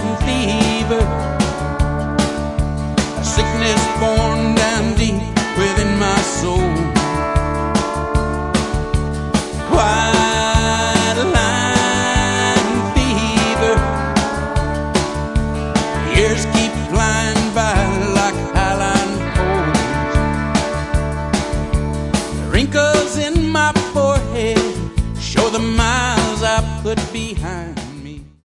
fever, a sickness born down deep within my soul. White line fever, years keep flying by like highline poles. The wrinkles in my forehead show the miles I put behind.